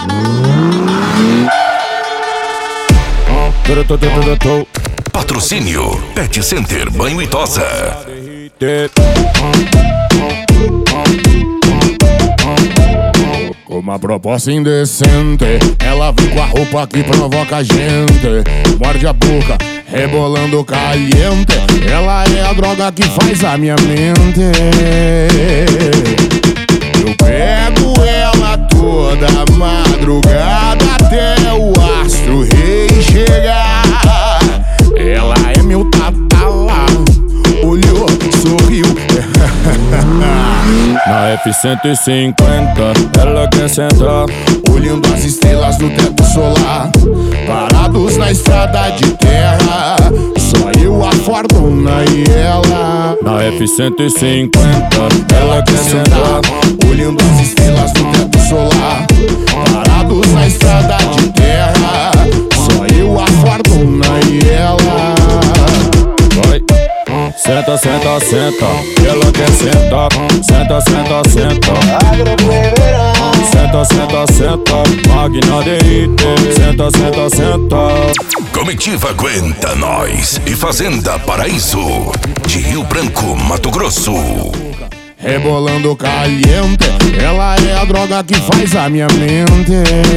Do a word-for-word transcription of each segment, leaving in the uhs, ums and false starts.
Patrocínio Pet Center Banho e Tosa. Com uma proposta indecente, ela vem com a roupa que provoca a gente. Morde a boca, rebolando caliente. Ela é a droga que faz a minha mente. Eu pego ela toda madrugada até o astro rei chegar. Ela é meu tatala, olhou, sorriu. Na F cento e cinquenta, ela quer sentar, olhando as estrelas do teto solar. Parados na estrada de terra, só eu, a fortuna e ela. Na F cento e cinquenta, ela quer sentar, olhando as estrelas do teto solar. Parados na estrada de terra, só eu, a fortuna e ela. Vai. Senta, senta, senta, ela quer sentar. Senta, senta, senta. Senta, senta, senta, Magna D I T. Senta, senta, senta. Comitiva Aguenta Nós e Fazenda Paraíso, de Rio Branco, Mato Grosso. Rebolando caliente, ela é a droga que faz a minha mente.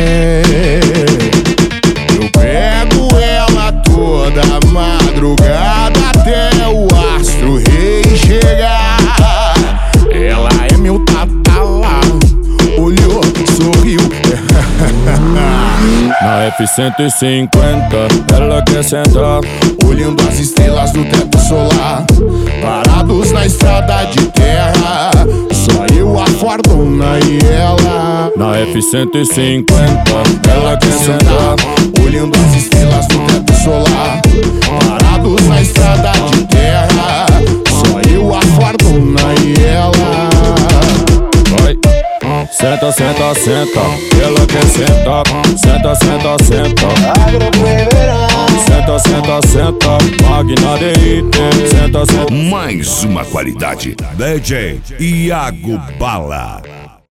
Eu pego ela toda madrugada até o astro rei chegar. Ela é meu tatala, olhou, sorriu. Na F cento e cinquenta, ela quer sentar, olhando as estrelas do teto solar. Parados na estrada de terra, só eu, a fortuna e ela. Na F cento e cinquenta, ela quer sentar, olhando as estrelas do teto solar. Parados na estrada de terra, só eu, a fortuna e ela. Vai. Senta, senta, senta, ela quer sentar. Senta, senta, senta. Senta, senta, senta, Magna D I T. Senta, senta. Mais uma qualidade. D J Iago Bala.